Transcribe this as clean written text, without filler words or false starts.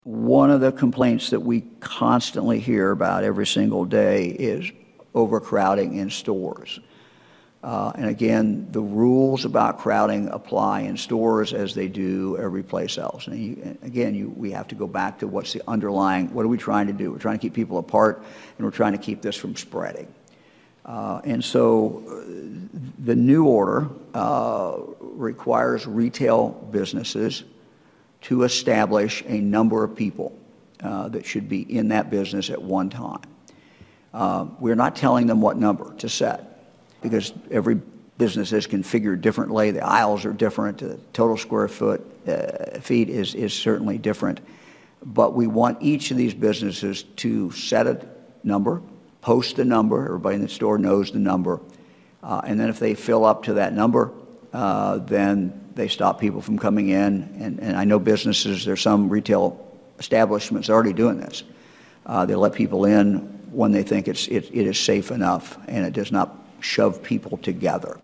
One of the complaints that we constantly hear about every single day is overcrowding in stores. And again, the rules about crowding apply in stores as they do every place else. And we have to go back to what's the underlying, what are we trying to do? We're trying to keep people apart, and we're trying to keep this from spreading. And so the new order requires retail businesses to establish a number of people that should be in that business at one time. We're not telling them what number to set, because every business is configured differently. The aisles are different. The total square feet is certainly different. But we want each of these businesses to set a number, post the number. Everybody in the store knows the number. And then if they fill up to that number, then they stop people from coming in. And I know businesses, there's some retail establishments already doing this. They let people in when they think it is safe enough and it does not shove people together.